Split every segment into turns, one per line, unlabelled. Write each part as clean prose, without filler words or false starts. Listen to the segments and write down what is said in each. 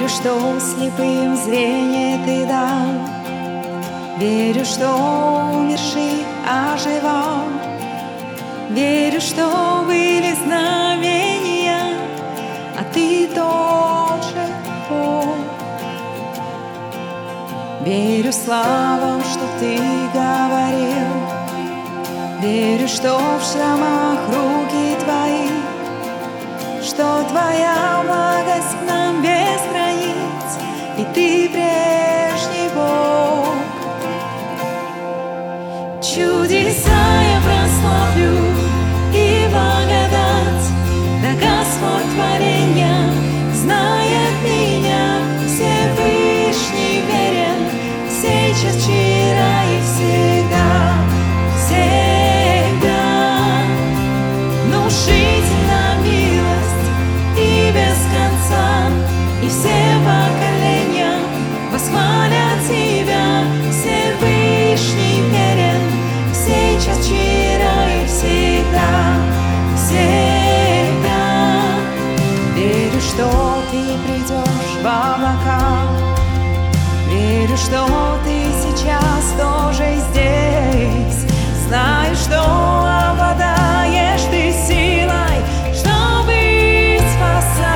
что слепым зрение ты дал, верю, что умерший оживал, верю, что были знамения, а ты тот же Бог. Верю славам, что ты говорил, верю, что в шрамах руки твои, что твоя благость к нам без границ, и ты прежний Бог. Чудеса я прославлю и благодать, да Господь творенья знает меня, Всевышний верен, сейчас, вчера и всегда, всегда. Внушительна милость и без конца, и все поколения восхвалят тебя, Всевышний верен, сейчас, вчера и всегда, всегда. Верю, что ты придешь в облака, верю, что ты сейчас тоже здесь, знаю, что обладаешь ты силой, чтобы спасать.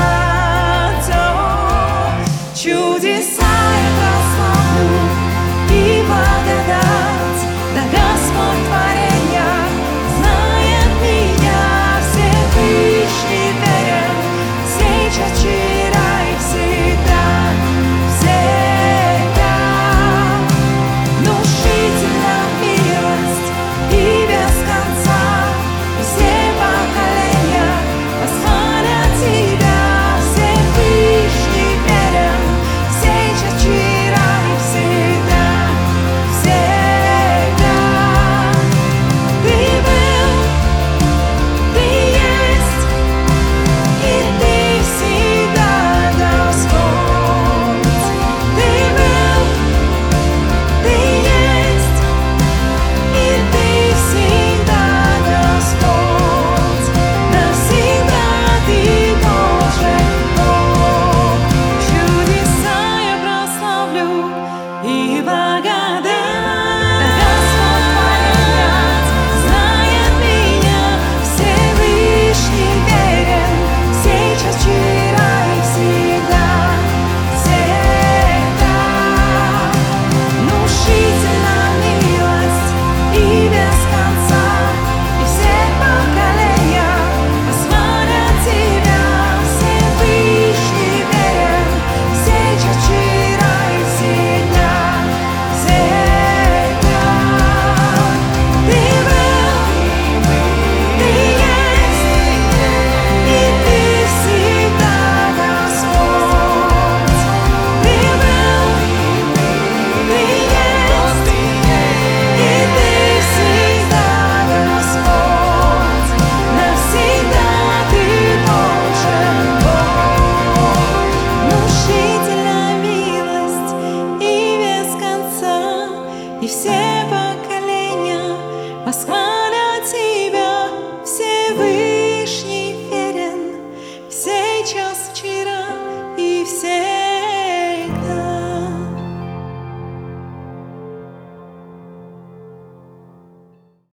Чудеса я прославлю и благодать, да Господь творенья знает меня, Всевышний верен, сейчас, вчера и всегда, всегда. Внушительна милость и без конца, и все поколения восхвалят тебя, Всевышний верен, сейчас, вчера и всегда, всегда. Ты был, ты есть, и ты всегда Господь. Ты был, ты есть, и ты всегда Господь. Навсегда ты должен Бог. Чудеса я прославлю и благодать, да Господь творенья знает меня, Всевышний верен, сейчас, вчера и всегда, всегда. Внушительна милость и без конца, и все поколения восхвалят тебя, Всевышний верен, сейчас, вчера и всегда, всегда. Ты был, ты есть, и ты всегда Господь. Ты был, ты есть, и ты всегда Господь. Навсегда ты должен Бог. Внушительна милость и без конца, и все